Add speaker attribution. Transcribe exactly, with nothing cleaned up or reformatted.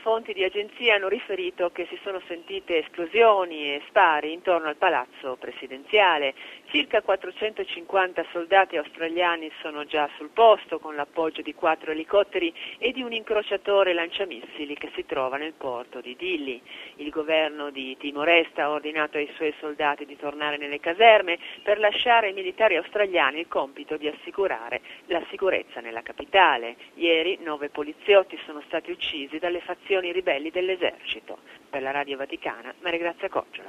Speaker 1: Fonti di agenzia hanno riferito che si sono sentite esplosioni e spari intorno al palazzo presidenziale. Circa quattrocentocinquanta soldati australiani sono già sul posto con l'appoggio di quattro elicotteri e di un incrociatore lanciamissili che si trova nel porto di Dili. Il governo di Timor-Est ha ordinato ai suoi soldati di tornare nelle caserme per lasciare ai militari australiani il compito di assicurare la sicurezza nella capitale. Ieri nove poliziotti sono stati uccisi dalle fazioni ribelli dell'esercito. Per la Radio Vaticana, Maria Grazia Cocciola.